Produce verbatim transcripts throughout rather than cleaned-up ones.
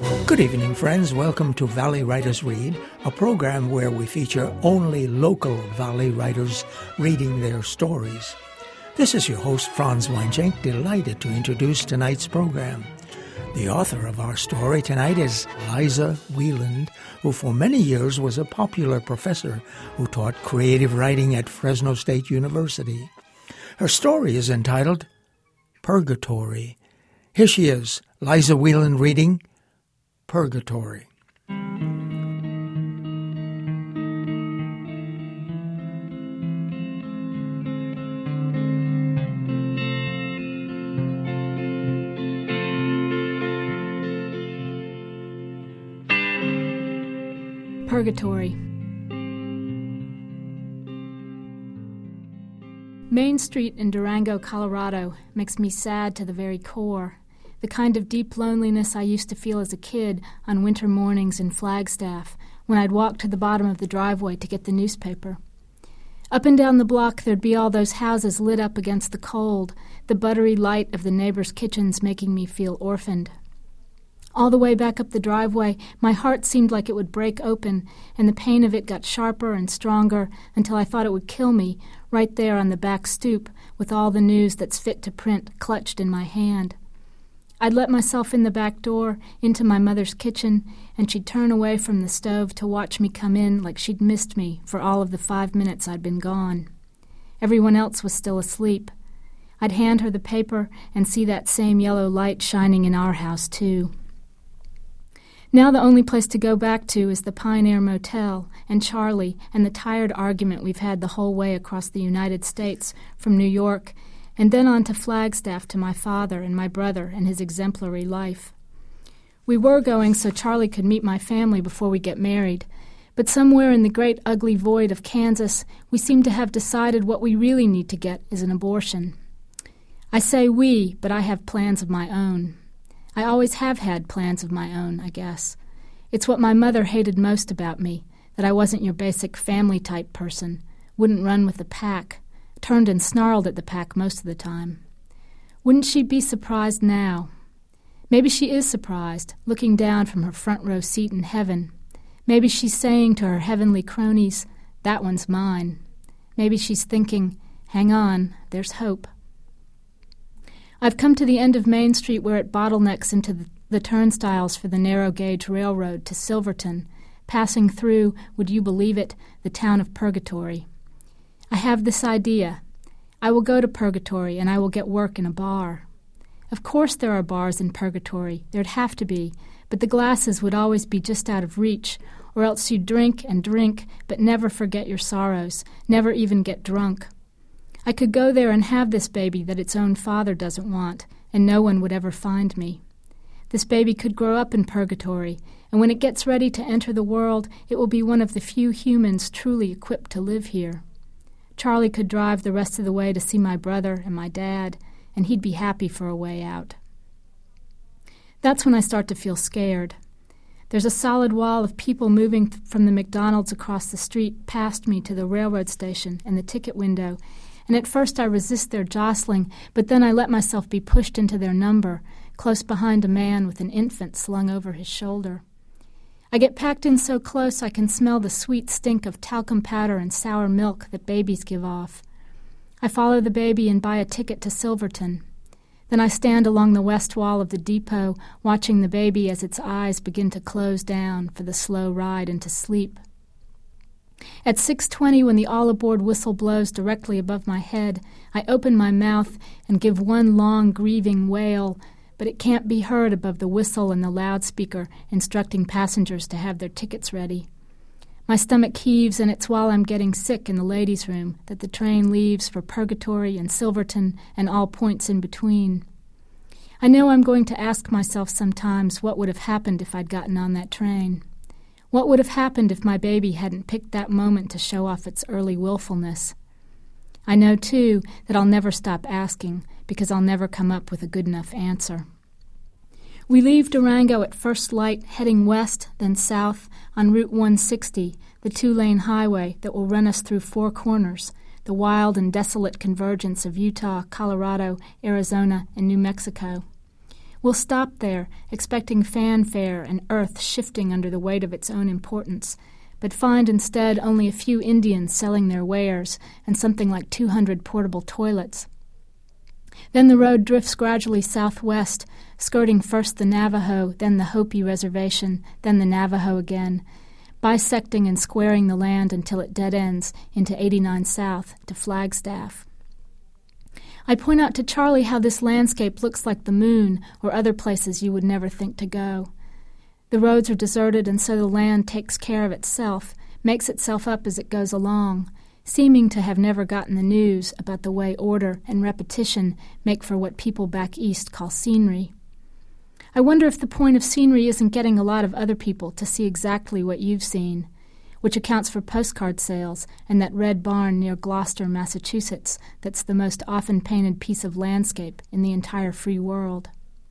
Good evening, friends. Welcome to Valley Writers Read, a program where we feature only local Valley writers reading their stories. This is your host, Franz Weinschenk, delighted to introduce tonight's program. The author of our story tonight is Liza Wieland, who for many years was a popular professor who taught creative writing at Fresno State University. Her story is entitled Purgatory. Here she is, Liza Wieland reading Purgatory. Purgatory. Main Street in Durango, Colorado makes me sad to the very core, the kind of deep loneliness I used to feel as a kid on winter mornings in Flagstaff when I'd walk to the bottom of the driveway to get the newspaper. Up and down the block there'd be all those houses lit up against the cold, the buttery light of the neighbors' kitchens making me feel orphaned. All the way back up the driveway, my heart seemed like it would break open, and the pain of it got sharper and stronger until I thought it would kill me right there on the back stoop with all the news that's fit to print clutched in my hand. I'd let myself in the back door into my mother's kitchen, and she'd turn away from the stove to watch me come in like she'd missed me for all of the five minutes I'd been gone. Everyone else was still asleep. I'd hand her the paper and see that same yellow light shining in our house, too. Now the only place to go back to is the Pine Air Motel and Charlie and the tired argument we've had the whole way across the United States from New York and then on to Flagstaff to my father and my brother and his exemplary life. We were going so Charlie could meet my family before we get married, but somewhere in the great ugly void of Kansas, we seem to have decided what we really need to get is an abortion. I say we, but I have plans of my own. I always have had plans of my own, I guess. It's what my mother hated most about me, that I wasn't your basic family-type person, wouldn't run with the pack, turned and snarled at the pack most of the time. Wouldn't she be surprised now? Maybe she is surprised, looking down from her front-row seat in heaven. Maybe she's saying to her heavenly cronies, that one's mine. Maybe she's thinking, hang on, there's hope. I've come to the end of Main Street where it bottlenecks into the, the turnstiles for the narrow-gauge railroad to Silverton, passing through, would you believe it, the town of Purgatory. I have this idea. I will go to Purgatory and I will get work in a bar. Of course there are bars in Purgatory. There'd have to be, but the glasses would always be just out of reach, or else you'd drink and drink but never forget your sorrows, never even get drunk. I could go there and have this baby that its own father doesn't want, and no one would ever find me. This baby could grow up in Purgatory, and when it gets ready to enter the world, it will be one of the few humans truly equipped to live here. Charlie could drive the rest of the way to see my brother and my dad, and he'd be happy for a way out. That's when I start to feel scared. There's a solid wall of people moving from the McDonald's across the street past me to the railroad station and the ticket window, and at first I resist their jostling, but then I let myself be pushed into their number, close behind a man with an infant slung over his shoulder. I get packed in so close I can smell the sweet stink of talcum powder and sour milk that babies give off. I follow the baby and buy a ticket to Silverton. Then I stand along the west wall of the depot, watching the baby as its eyes begin to close down for the slow ride into sleep. At six twenty, when the all-aboard whistle blows directly above my head, I open my mouth and give one long, grieving wail, but it can't be heard above the whistle and the loudspeaker instructing passengers to have their tickets ready. My stomach heaves, and it's while I'm getting sick in the ladies' room that the train leaves for Purgatory and Silverton and all points in between. I know I'm going to ask myself sometimes what would have happened if I'd gotten on that train. What would have happened if my baby hadn't picked that moment to show off its early willfulness? I know, too, that I'll never stop asking because I'll never come up with a good enough answer. We leave Durango at first light, heading west, then south, on Route one sixty, the two-lane highway that will run us through Four Corners, the wild and desolate convergence of Utah, Colorado, Arizona, and New Mexico. We'll stop there, expecting fanfare and earth shifting under the weight of its own importance, but find instead only a few Indians selling their wares and something like two hundred portable toilets. Then the road drifts gradually southwest, skirting first the Navajo, then the Hopi Reservation, then the Navajo again, bisecting and squaring the land until it dead ends into eighty-nine South to Flagstaff. I point out to Charlie how this landscape looks like the moon or other places you would never think to go. The roads are deserted, and so the land takes care of itself, makes itself up as it goes along, seeming to have never gotten the news about the way order and repetition make for what people back east call scenery. I wonder if the point of scenery isn't getting a lot of other people to see exactly what you've seen, which accounts for postcard sales and that red barn near Gloucester, Massachusetts, that's the most often painted piece of landscape in the entire free world.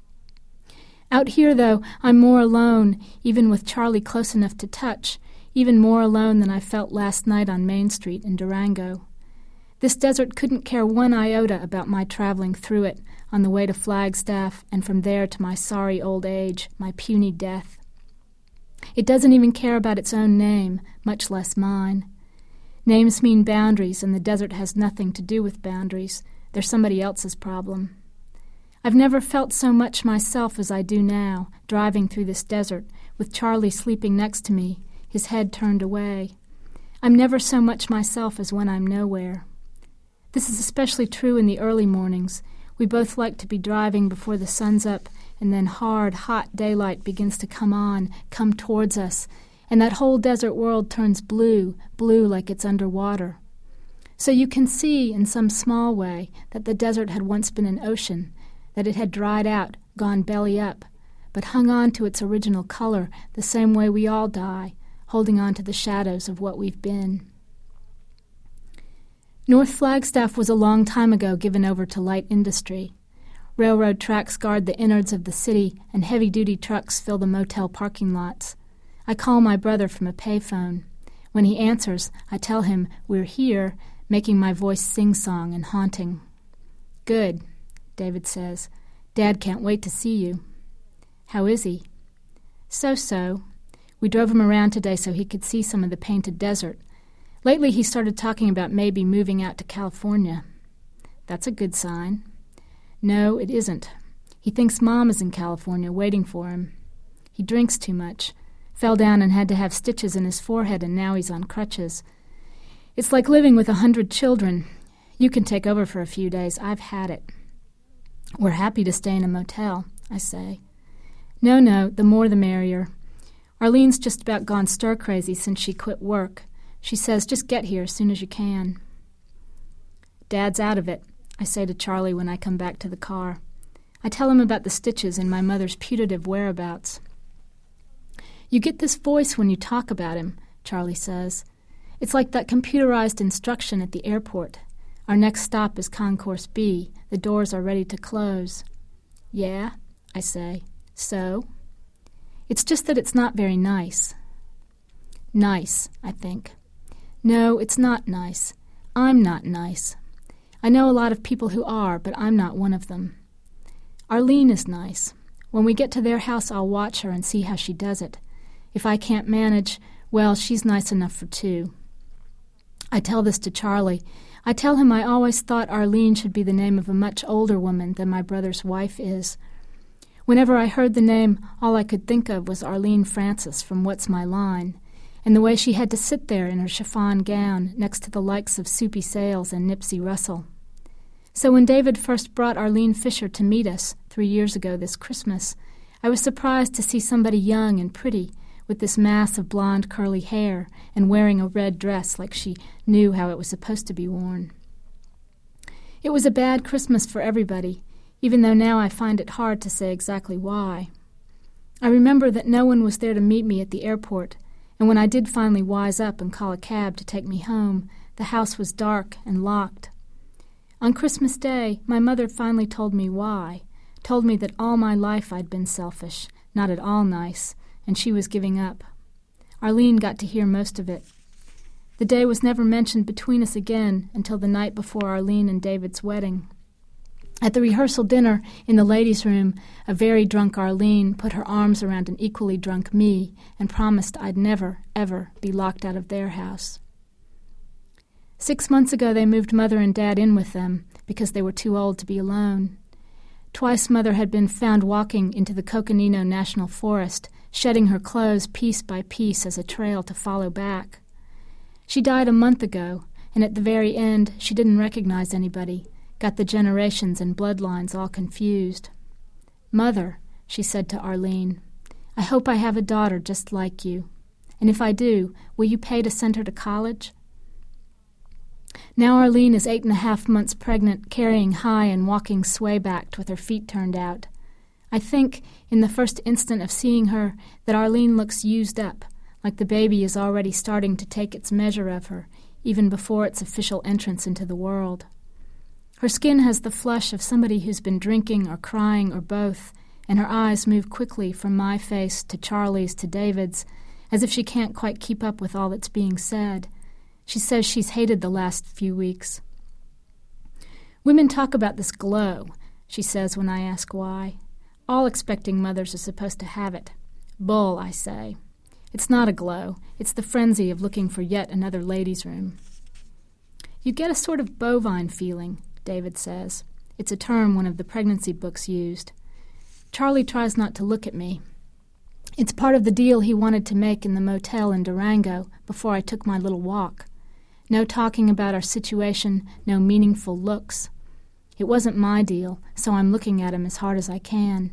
Out here, though, I'm more alone, even with Charlie close enough to touch, even more alone than I felt last night on Main Street in Durango. This desert couldn't care one iota about my traveling through it on the way to Flagstaff and from there to my sorry old age, my puny death. It doesn't even care about its own name, much less mine. Names mean boundaries, and the desert has nothing to do with boundaries. They're somebody else's problem. I've never felt so much myself as I do now, driving through this desert, with Charlie sleeping next to me, his head turned away. I'm never so much myself as when I'm nowhere. This is especially true in the early mornings. We both like to be driving before the sun's up, and then hard, hot daylight begins to come on, come towards us, and that whole desert world turns blue, blue like it's underwater. So you can see, in some small way, that the desert had once been an ocean, that it had dried out, gone belly up, but hung on to its original color the same way we all die, holding on to the shadows of what we've been. North Flagstaff was a long time ago given over to light industry. Railroad tracks guard the innards of the city, and heavy-duty trucks fill the motel parking lots. I call my brother from a payphone. When he answers, I tell him we're here, making my voice sing-song and haunting. "Good," David says. "Dad can't wait to see you." "How is he?" "So-so. We drove him around today so he could see some of the painted desert. Lately he started talking about maybe moving out to California." "That's a good sign." "No, it isn't. He thinks Mom is in California waiting for him. He drinks too much. Fell down and had to have stitches in his forehead, and now he's on crutches. It's like living with a hundred children. You can take over for a few days. I've had it." "We're happy to stay in a motel," I say. "No, no, the more the merrier. Arlene's just about gone stir-crazy since she quit work. She says, just get here as soon as you can." "Dad's out of it," I say to Charlie when I come back to the car. I tell him about the stitches and my mother's putative whereabouts. "You get this voice when you talk about him," Charlie says. "It's like that computerized instruction at the airport. Our next stop is Concourse B. The doors are ready to close." "Yeah," I say. "So?" "It's just that it's not very nice." "Nice," I think. "No, it's not nice. I'm not nice. I know a lot of people who are, but I'm not one of them. Arlene is nice. When we get to their house, I'll watch her and see how she does it. If I can't manage, well, she's nice enough for two." I tell this to Charlie. I tell him I always thought Arlene should be the name of a much older woman than my brother's wife is. Whenever I heard the name, all I could think of was Arlene Francis from What's My Line, and the way she had to sit there in her chiffon gown next to the likes of Soupy Sales and Nipsey Russell. So when David first brought Arlene Fisher to meet us three years ago this Christmas, I was surprised to see somebody young and pretty with this mass of blonde curly hair and wearing a red dress like she knew how it was supposed to be worn. It was a bad Christmas for everybody, even though now I find it hard to say exactly why. I remember that no one was there to meet me at the airport, and when I did finally wise up and call a cab to take me home, the house was dark and locked. On Christmas Day, my mother finally told me why, told me that all my life I'd been selfish, not at all nice, and she was giving up. Arlene got to hear most of it. The day was never mentioned between us again until the night before Arlene and David's wedding. At the rehearsal dinner in the ladies' room, a very drunk Arlene put her arms around an equally drunk me and promised I'd never, ever be locked out of their house. Six months ago they moved Mother and Dad in with them because they were too old to be alone. Twice Mother had been found walking into the Coconino National Forest, shedding her clothes piece by piece as a trail to follow back. She died a month ago, and at the very end she didn't recognize anybody, got the generations and bloodlines all confused. "Mother," she said to Arlene, "I hope I have a daughter just like you. And if I do, will you pay to send her to college?" Now Arlene is eight and a half months pregnant, carrying high and walking sway-backed with her feet turned out. I think, in the first instant of seeing her, that Arlene looks used up, like the baby is already starting to take its measure of her, even before its official entrance into the world. Her skin has the flush of somebody who's been drinking or crying or both, and her eyes move quickly from my face to Charlie's to David's, as if she can't quite keep up with all that's being said. She says she's hated the last few weeks. "Women talk about this glow," she says when I ask why. "All expecting mothers are supposed to have it." "Bull," I say. "It's not a glow. It's the frenzy of looking for yet another ladies' room." "You get a sort of bovine feeling," David says. It's a term one of the pregnancy books used. Charlie tries not to look at me. It's part of the deal he wanted to make in the motel in Durango before I took my little walk. No talking about our situation, no meaningful looks. It wasn't my deal, so I'm looking at him as hard as I can.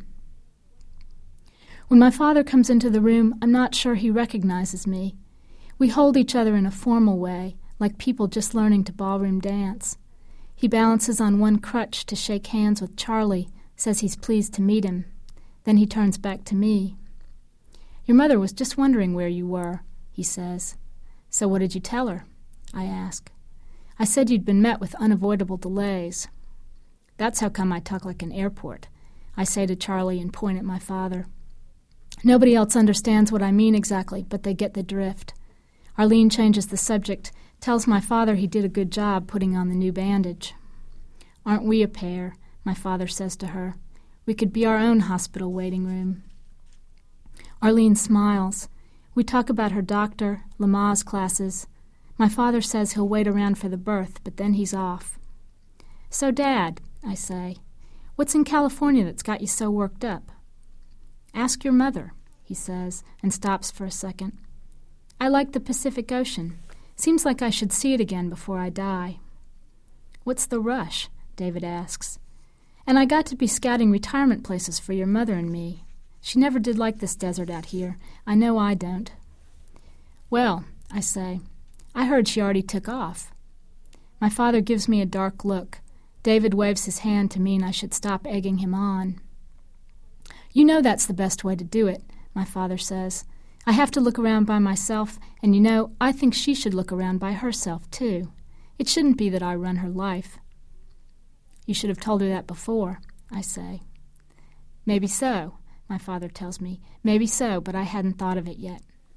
When my father comes into the room, I'm not sure he recognizes me. We hold each other in a formal way, like people just learning to ballroom dance. He balances on one crutch to shake hands with Charlie, says he's pleased to meet him. Then he turns back to me. "Your mother was just wondering where you were," he says. "So what did you tell her?" I ask. "I said you'd been met with unavoidable delays." "That's how come I talk like an airport," I say to Charlie and point at my father. Nobody else understands what I mean exactly, but they get the drift. Arlene changes the subject, tells my father he did a good job putting on the new bandage. "Aren't we a pair?" my father says to her. "We could be our own hospital waiting room." Arlene smiles. We talk about her doctor, Lamaze classes. My father says he'll wait around for the birth, but then he's off. "So, Dad," I say, "what's in California that's got you so worked up?" "Ask your mother," he says, and stops for a second. "I like the Pacific Ocean. Seems like I should see it again before I die." "What's the rush?" David asks. "And I got to be scouting retirement places for your mother and me. She never did like this desert out here. I know I don't." "Well," I say, "I heard she already took off." My father gives me a dark look. David waves his hand to mean I should stop egging him on. "You know that's the best way to do it," my father says. "I have to look around by myself, and you know, I think she should look around by herself, too. It shouldn't be that I run her life." "You should have told her that before," I say. "Maybe so," my father tells me. "Maybe so, but I hadn't thought of it yet."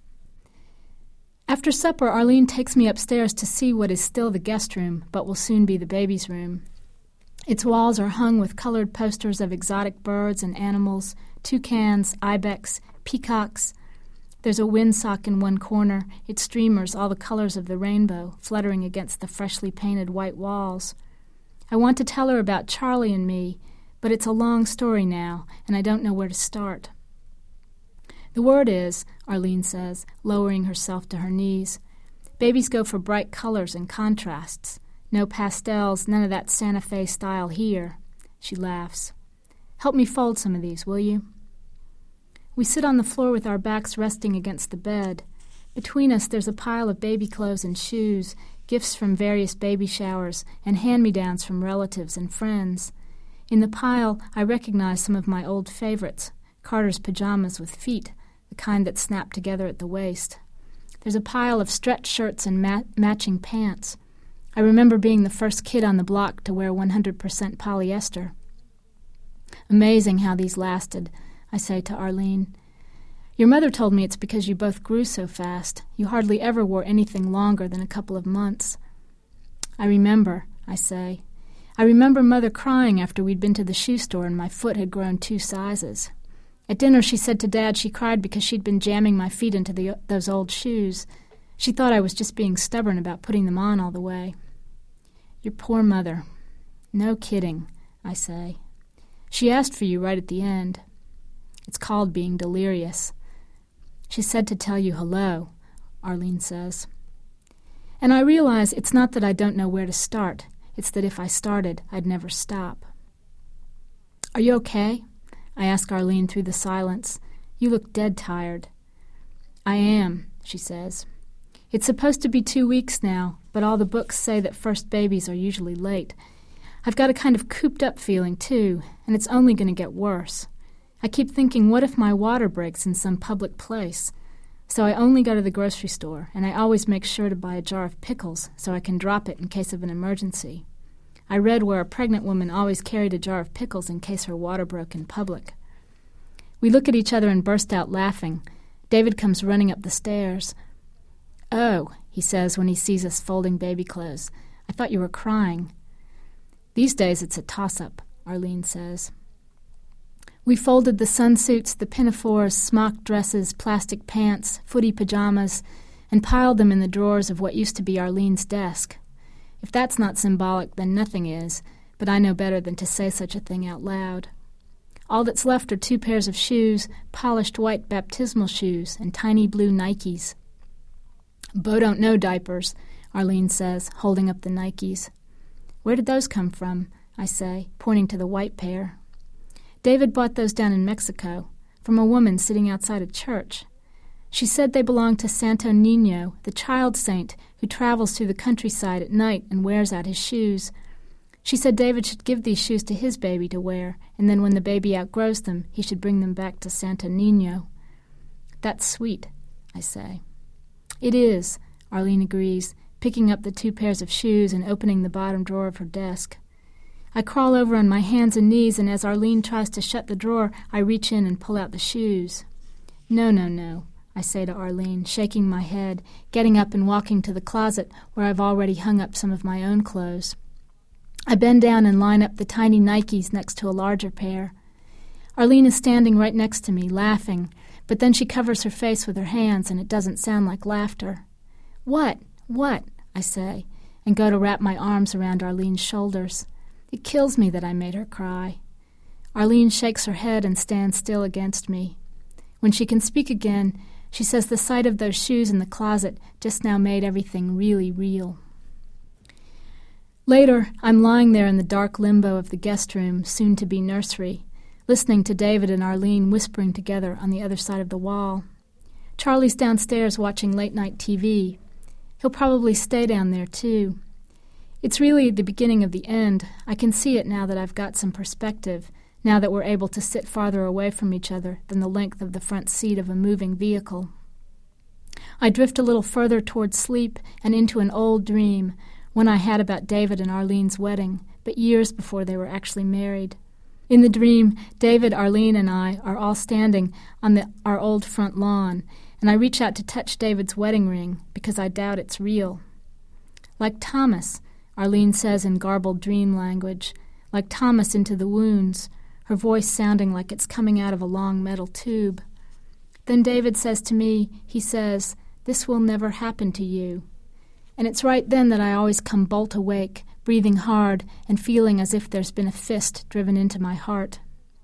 After supper, Arlene takes me upstairs to see what is still the guest room, but will soon be the baby's room. Its walls are hung with colored posters of exotic birds and animals, toucans, ibex, peacocks. There's a windsock in one corner, its streamers all the colors of the rainbow, fluttering against the freshly painted white walls. I want to tell her about Charlie and me, but it's a long story now, and I don't know where to start. "The word is," Arlene says, lowering herself to her knees, "babies go for bright colors and contrasts. No pastels, none of that Santa Fe style here." She laughs. "Help me fold some of these, will you?" We sit on the floor with our backs resting against the bed. Between us there's a pile of baby clothes and shoes, gifts from various baby showers, and hand-me-downs from relatives and friends. In the pile I recognize some of my old favorites, Carter's pajamas with feet, the kind that snap together at the waist. There's a pile of stretch shirts and ma- matching pants. I remember being the first kid on the block to wear one hundred percent polyester. "Amazing how these lasted," I say to Arlene. "Your mother told me it's because you both grew so fast. You hardly ever wore anything longer than a couple of months." "I remember," I say. I remember Mother crying after we'd been to the shoe store and my foot had grown two sizes. At dinner she said to Dad she cried because she'd been jamming my feet into the, those old shoes. She thought I was just being stubborn about putting them on all the way. Your poor mother. No kidding, I say. She asked for you right at the end. It's called being delirious. She said to tell you hello, Arlene says. And I realize it's not that I don't know where to start. It's that if I started, I'd never stop. Are you okay? I ask Arlene through the silence. You look dead tired. I am, she says. It's supposed to be two weeks now, but all the books say that first babies are usually late. I've got a kind of cooped-up feeling, too, and it's only going to get worse. I keep thinking, what if my water breaks in some public place? So I only go to the grocery store, and I always make sure to buy a jar of pickles so I can drop it in case of an emergency. I read where a pregnant woman always carried a jar of pickles in case her water broke in public. We look at each other and burst out laughing. David comes running up the stairs. Oh, he says when he sees us folding baby clothes. I thought you were crying. These days it's a toss-up, Arlene says. We folded the sunsuits, the pinafores, smock dresses, plastic pants, footy pajamas, and piled them in the drawers of what used to be Arlene's desk. If that's not symbolic, then nothing is, but I know better than to say such a thing out loud. All that's left are two pairs of shoes, polished white baptismal shoes, and tiny blue Nikes. Bo don't know diapers, Arlene says, holding up the Nikes. Where did those come from? I say, pointing to the white pair. David bought those down in Mexico, from a woman sitting outside a church. She said they belonged to Santo Niño, the child saint who travels through the countryside at night and wears out his shoes. She said David should give these shoes to his baby to wear, and then when the baby outgrows them, he should bring them back to Santo Niño. That's sweet, I say. It is, Arlene agrees, picking up the two pairs of shoes and opening the bottom drawer of her desk. I crawl over on my hands and knees, and as Arlene tries to shut the drawer, I reach in and pull out the shoes. No, no, no, I say to Arlene, shaking my head, getting up and walking to the closet where I've already hung up some of my own clothes. I bend down and line up the tiny Nikes next to a larger pair. Arlene is standing right next to me, laughing, but then she covers her face with her hands, and it doesn't sound like laughter. What? What? I say, and go to wrap my arms around Arlene's shoulders. It kills me that I made her cry. Arlene shakes her head and stands still against me. When she can speak again, she says the sight of those shoes in the closet just now made everything really real. Later, I'm lying there in the dark limbo of the guest room, soon-to-be nursery, listening to David and Arlene whispering together on the other side of the wall. Charlie's downstairs watching late-night T V. He'll probably stay down there, too. It's really the beginning of the end. I can see it now that I've got some perspective, now that we're able to sit farther away from each other than the length of the front seat of a moving vehicle. I drift a little further toward sleep and into an old dream, one I had about David and Arlene's wedding, but years before they were actually married. In the dream, David, Arlene, and I are all standing on the, our old front lawn, and I reach out to touch David's wedding ring because I doubt it's real. Like Thomas, Arlene says in garbled dream language, like Thomas into the wounds, her voice sounding like it's coming out of a long metal tube. Then David says to me, he says, "This will never happen to you." And it's right then that I always come bolt awake, breathing hard and feeling as if there's been a fist driven into my heart.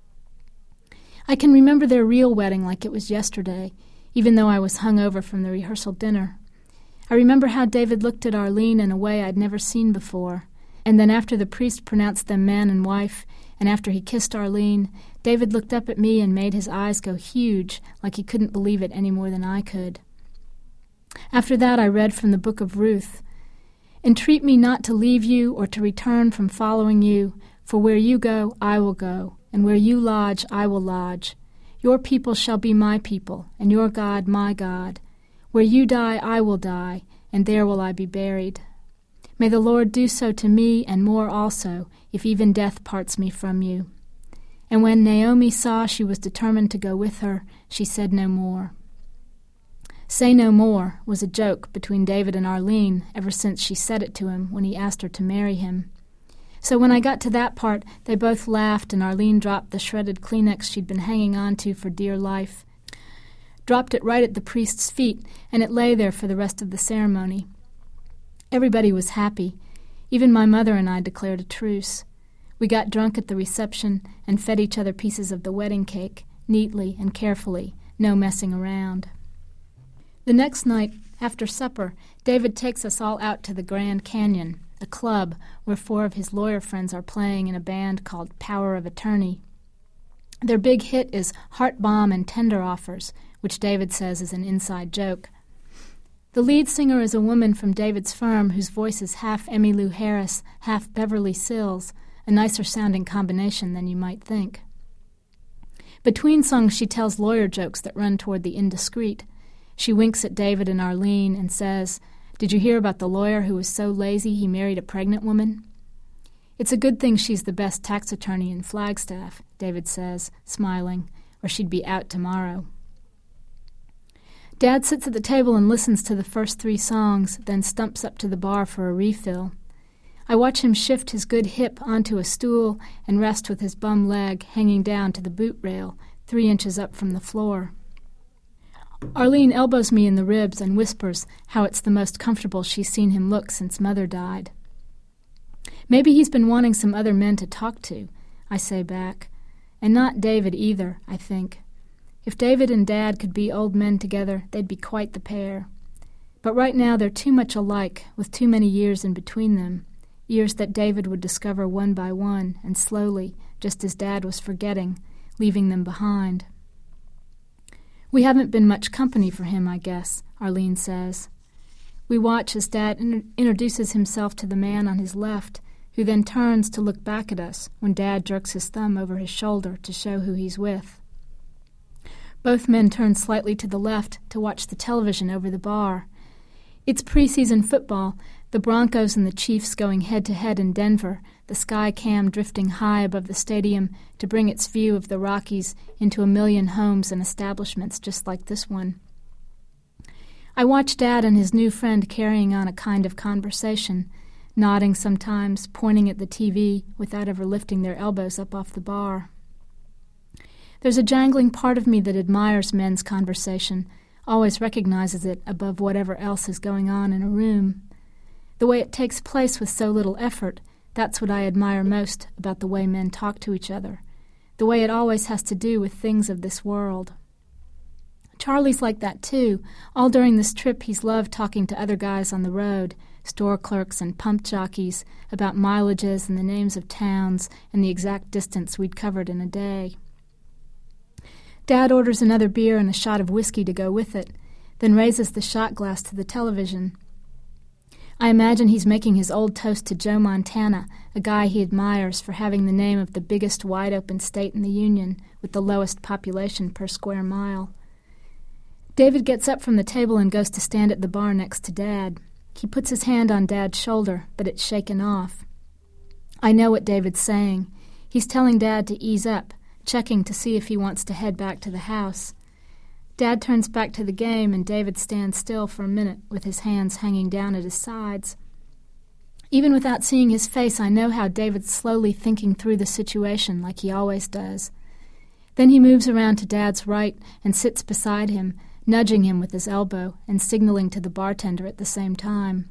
I can remember their real wedding like it was yesterday, even though I was hung over from the rehearsal dinner. I remember how David looked at Arlene in a way I'd never seen before, and then after the priest pronounced them man and wife, and after he kissed Arlene, David looked up at me and made his eyes go huge, like he couldn't believe it any more than I could. After that I read from the book of Ruth, "Entreat me not to leave you or to return from following you, for where you go, I will go, and where you lodge, I will lodge. Your people shall be my people, and your God my God. Where you die, I will die, and there will I be buried. May the Lord do so to me, and more also, if even death parts me from you." And when Naomi saw she was determined to go with her, she said no more. "Say no more" was a joke between David and Arlene ever since she said it to him when he asked her to marry him. So when I got to that part, they both laughed, and Arlene dropped the shredded Kleenex she'd been hanging on to for dear life. Dropped it right at the priest's feet, and it lay there for the rest of the ceremony. Everybody was happy. Even my mother and I declared a truce. We got drunk at the reception and fed each other pieces of the wedding cake, neatly and carefully, no messing around. The next night, after supper, David takes us all out to the Grand Canyon, a club where four of his lawyer friends are playing in a band called Power of Attorney. Their big hit is Heart Bomb and Tender Offers, which David says is an inside joke. The lead singer is a woman from David's firm whose voice is half Emmylou Harris, half Beverly Sills, a nicer-sounding combination than you might think. Between songs, she tells lawyer jokes that run toward the indiscreet. She winks at David and Arlene and says, "Did you hear about the lawyer who was so lazy he married a pregnant woman?" "It's a good thing she's the best tax attorney in Flagstaff," David says, smiling, "or she'd be out tomorrow." Dad sits at the table and listens to the first three songs, then stumps up to the bar for a refill. I watch him shift his good hip onto a stool and rest with his bum leg hanging down to the boot rail, three inches up from the floor. Arlene elbows me in the ribs and whispers how it's the most comfortable she's seen him look since Mother died. "Maybe he's been wanting some other men to talk to," I say back. "And not David either, I think. If David and Dad could be old men together, they'd be quite the pair. But right now they're too much alike, with too many years in between them, years that David would discover one by one and slowly, just as Dad was forgetting, leaving them behind." "We haven't been much company for him, I guess," Arlene says. We watch as Dad in- introduces himself to the man on his left, who then turns to look back at us when Dad jerks his thumb over his shoulder to show who he's with. Both men turn slightly to the left to watch the television over the bar. It's preseason football, the Broncos and the Chiefs going head-to-head in Denver, the sky cam drifting high above the stadium to bring its view of the Rockies into a million homes and establishments just like this one. I watch Dad and his new friend carrying on a kind of conversation, nodding sometimes, pointing at the T V without ever lifting their elbows up off the bar. There's a jangling part of me that admires men's conversation, always recognizes it above whatever else is going on in a room. The way it takes place with so little effort, that's what I admire most about the way men talk to each other, the way it always has to do with things of this world. Charlie's like that too. All during this trip he's loved talking to other guys on the road, store clerks and pump jockeys, about mileages and the names of towns and the exact distance we'd covered in a day. Dad orders another beer and a shot of whiskey to go with it, then raises the shot glass to the television. I imagine he's making his old toast to Joe Montana, a guy he admires for having the name of the biggest wide-open state in the Union with the lowest population per square mile. David gets up from the table and goes to stand at the bar next to Dad. He puts his hand on Dad's shoulder, but it's shaken off. I know what David's saying. He's telling Dad to ease up, checking to see if he wants to head back to the house. Dad turns back to the game, and David stands still for a minute with his hands hanging down at his sides. Even without seeing his face, I know how David's slowly thinking through the situation like he always does. Then he moves around to Dad's right and sits beside him, nudging him with his elbow and signaling to the bartender at the same time.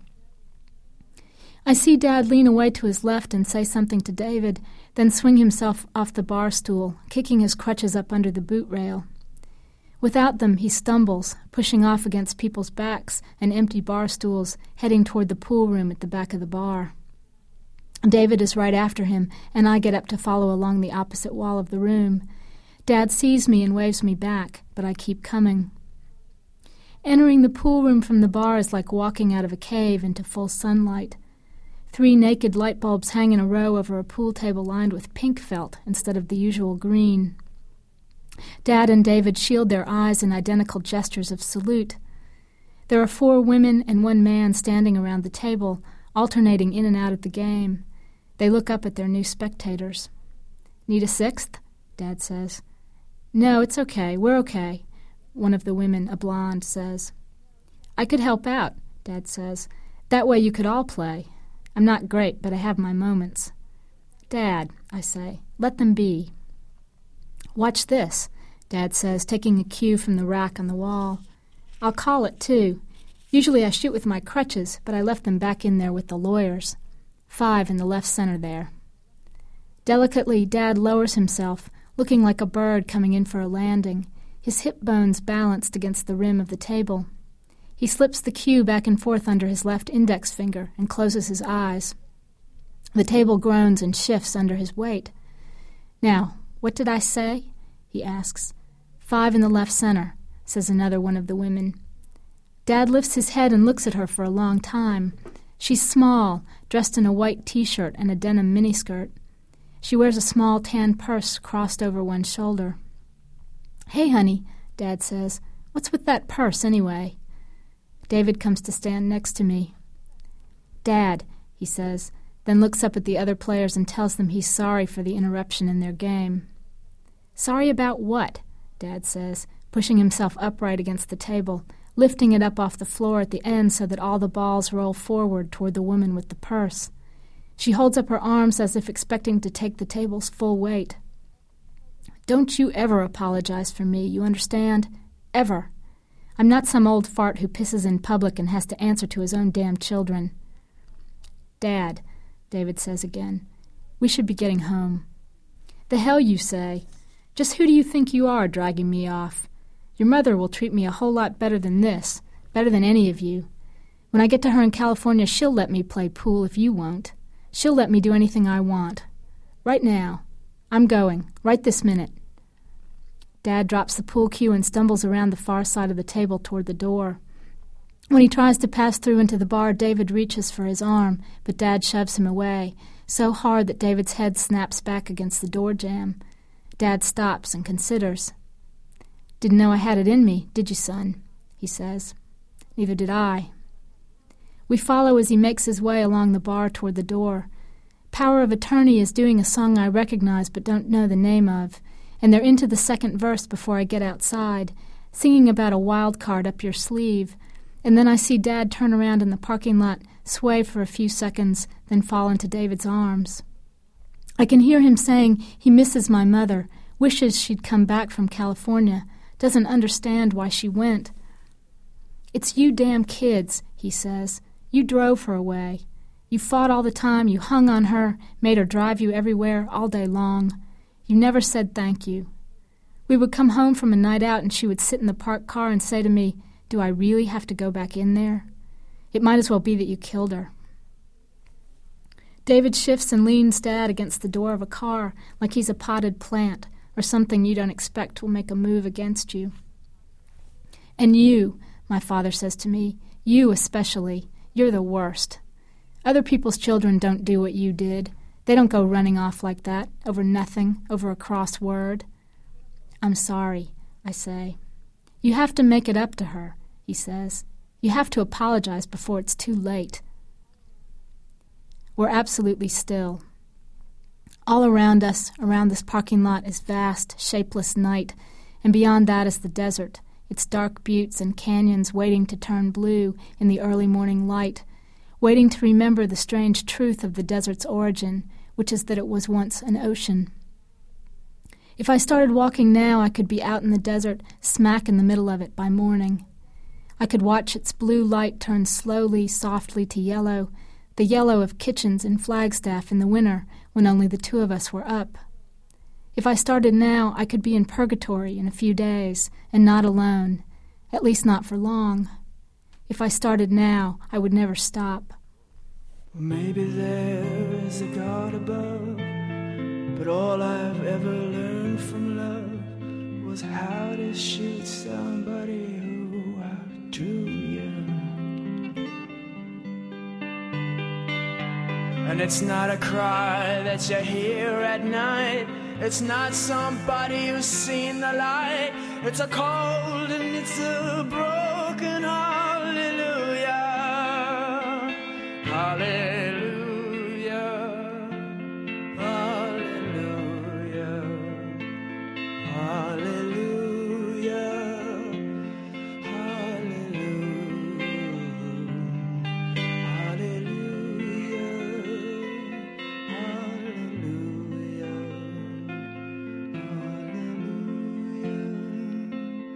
I see Dad lean away to his left and say something to David, then swing himself off the bar stool, kicking his crutches up under the boot rail. Without them, he stumbles, pushing off against people's backs and empty bar stools, heading toward the pool room at the back of the bar. David is right after him, and I get up to follow along the opposite wall of the room. Dad sees me and waves me back, but I keep coming. Entering the pool room from the bar is like walking out of a cave into full sunlight. Three naked light bulbs hang in a row over a pool table lined with pink felt instead of the usual green. Dad and David shield their eyes in identical gestures of salute. There are four women and one man standing around the table, alternating in and out of the game. They look up at their new spectators. "Need a sixth?" Dad says. "No, it's okay. We're okay," one of the women, a blonde, says. "I could help out," Dad says. "That way you could all play. I'm not great, but I have my moments." Dad, I say, let them be. Watch this, Dad says, taking a cue from the rack on the wall. I'll call it, too. Usually I shoot with my crutches, but I left them back in there with the lawyers. Five in the left center there. Delicately, Dad lowers himself, looking like a bird coming in for a landing, his hip bones balanced against the rim of the table. He slips the cue back and forth under his left index finger and closes his eyes. The table groans and shifts under his weight. Now, what did I say? He asks. Five in the left center, says another one of the women. Dad lifts his head and looks at her for a long time. She's small, dressed in a white T-shirt and a denim miniskirt. She wears a small tan purse crossed over one shoulder. Hey, honey, Dad says. What's with that purse, anyway? David comes to stand next to me. Dad, he says, then looks up at the other players and tells them he's sorry for the interruption in their game. Sorry about what? Dad says, pushing himself upright against the table, lifting it up off the floor at the end so that all the balls roll forward toward the woman with the purse. She holds up her arms as if expecting to take the table's full weight. Don't you ever apologize for me, you understand? Ever. I'm not some old fart who pisses in public and has to answer to his own damn children. Dad, David says again, we should be getting home. The hell you say. Just who do you think you are dragging me off? Your mother will treat me a whole lot better than this, better than any of you. When I get to her in California, she'll let me play pool if you won't. She'll let me do anything I want. Right now. I'm going. Right this minute. Dad drops the pool cue and stumbles around the far side of the table toward the door. When he tries to pass through into the bar, David reaches for his arm, but Dad shoves him away, so hard that David's head snaps back against the door jamb. Dad stops and considers. Didn't know I had it in me, did you, son? He says. Neither did I. We follow as he makes his way along the bar toward the door. Power of Attorney is doing a song I recognize but don't know the name of, and they're into the second verse before I get outside, singing about a wild card up your sleeve, and then I see Dad turn around in the parking lot, sway for a few seconds, then fall into David's arms. I can hear him saying he misses my mother, wishes she'd come back from California, doesn't understand why she went. It's you damn kids, he says. You drove her away. You fought all the time, you hung on her, made her drive you everywhere all day long. You never said thank you. We would come home from a night out and she would sit in the parked car and say to me, do I really have to go back in there? It might as well be that you killed her. David shifts and leans Dad against the door of a car like he's a potted plant or something you don't expect will make a move against you. And you, my father says to me, you especially, you're the worst. Other people's children don't do what you did. They don't go running off like that, over nothing, over a cross word. I'm sorry, I say. You have to make it up to her, he says. You have to apologize before it's too late. We're absolutely still. All around us, around this parking lot, is vast, shapeless night, and beyond that is the desert, its dark buttes and canyons waiting to turn blue in the early morning light, waiting to remember the strange truth of the desert's origin, which is that it was once an ocean. If I started walking now, I could be out in the desert, smack in the middle of it by morning. I could watch its blue light turn slowly, softly to yellow, the yellow of kitchens in Flagstaff in the winter when only the two of us were up. If I started now, I could be in purgatory in a few days, and not alone, at least not for long. If I started now, I would never stop. Maybe there is a God above, but all I've ever learned from love was how to shoot somebody who outdrew you. And it's not a cry that you hear at night. It's not somebody who's seen the light. It's a cold and it's a broken hallelujah. Hallelujah. Hallelujah. Hallelujah. Hallelujah. Hallelujah. Hallelujah.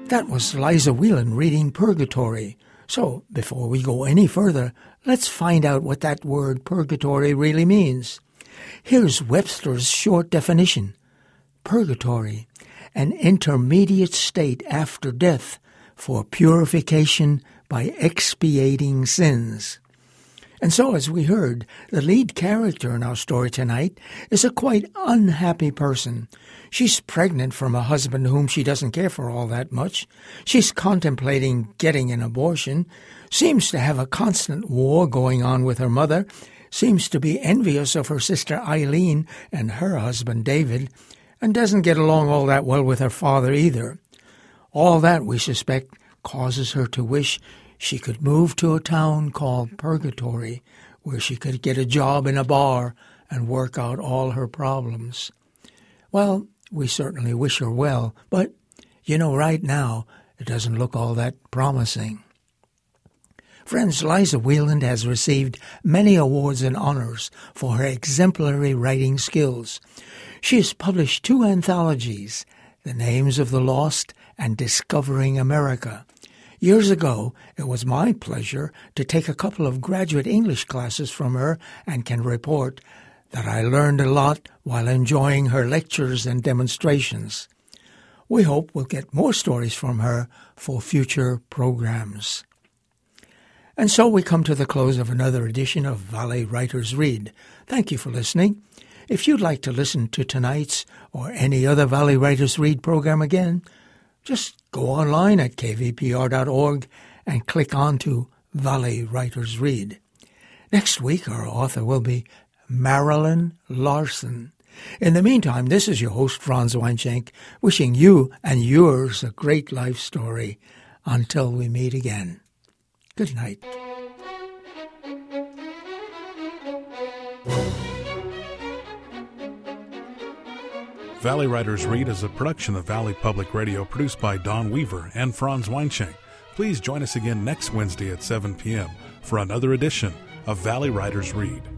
That was Liza Whelan reading Purgatory. So, before we go any further, let's find out what that word purgatory really means. Here's Webster's short definition. Purgatory, an intermediate state after death for purification by expiating sins. And so, as we heard, the lead character in our story tonight is a quite unhappy person. She's pregnant from a husband whom she doesn't care for all that much. She's contemplating getting an abortion, seems to have a constant war going on with her mother, seems to be envious of her sister Eileen and her husband David, and doesn't get along all that well with her father either. All that, we suspect, causes her to wish she could move to a town called Purgatory, where she could get a job in a bar and work out all her problems. Well, we certainly wish her well, but, you know, right now, it doesn't look all that promising. Friends, Liza Whelan has received many awards and honors for her exemplary writing skills. She has published two anthologies, The Names of the Lost and Discovering America. Years ago, it was my pleasure to take a couple of graduate English classes from her and can report that I learned a lot while enjoying her lectures and demonstrations. We hope we'll get more stories from her for future programs. And so we come to the close of another edition of Valley Writers Read. Thank you for listening. If you'd like to listen to tonight's or any other Valley Writers Read program again, just go online at k v p r dot org and click on to Valley Writers Read. Next week, our author will be Marilyn Larson. In the meantime, this is your host, Franz Weinschenk, wishing you and yours a great life story. Until we meet again. Good night. Valley Writers Read is a production of Valley Public Radio produced by Don Weaver and Franz Weinschenk. Please join us again next Wednesday at seven p.m. for another edition of Valley Writers Read.